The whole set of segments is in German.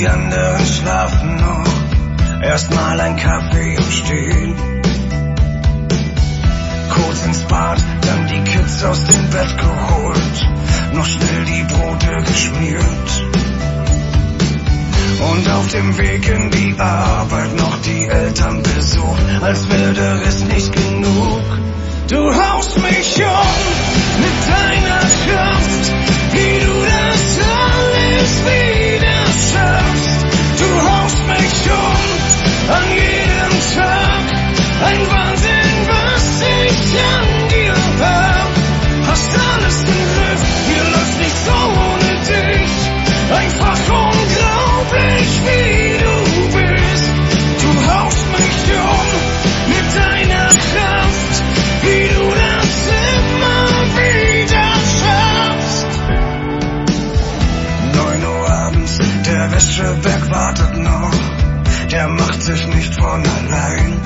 die anderen schlafen noch. Erstmal ein Kaffee im Stehen. Kurz ins Bad, dann die Kids aus dem Bett geholt. Noch schnell die Brote geschmiert. Und auf dem Weg in die Arbeit noch die Eltern besucht, als wäre der Rest nicht genug. Du haust mich mit deiner Kraft, wie du das alles wieder schaffst. Du haust mich an jedem Tag, ein Wahnsinn, was ich an dir hab. Hast alles im Griff, hier läuft nichts so ohne dich. Einfach unglaublich, wie du bist. Du haust mich mit deiner Kraft, wie du das immer wieder schaffst. 9 Uhr abends, der Wäscheberg wartet noch. Der macht sich nicht von allein.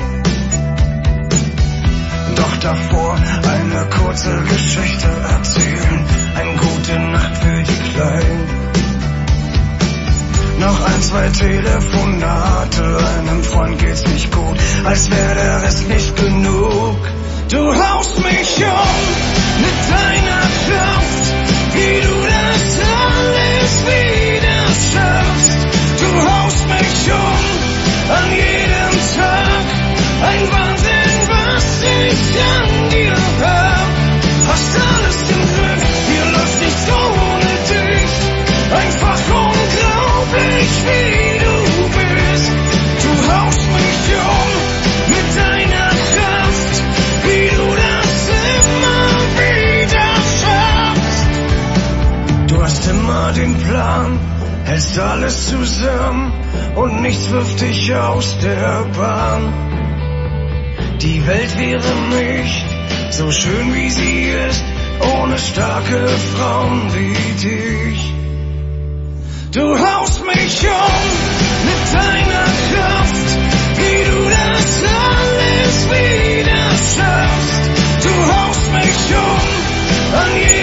Doch davor eine kurze Geschichte erzählen. Eine gute Nacht für die Kleinen. Noch 1, 2 Telefonate, einem Freund geht's nicht gut, als wäre der Rest nicht genug. Du haust mich mit deiner Kraft, wie du das alles wieder schaffst. Du haust mich an jedem Tag, ein Wahnsinn, was ich an dir hab. Hast alles im Griff, hier läuft nichts so ohne dich. Einfach unglaublich, wie du bist. Du haust mich mit deiner Kraft, wie du das immer wieder schaffst. Du hast immer den Plan, hältst alles zusammen und nichts wirft dich aus der Bahn. Die Welt wäre nicht so schön, wie sie ist, ohne starke Frauen wie dich. Du haust mich mit deiner Kraft, wie du das alles wieder schaffst. Du haust mich an jedem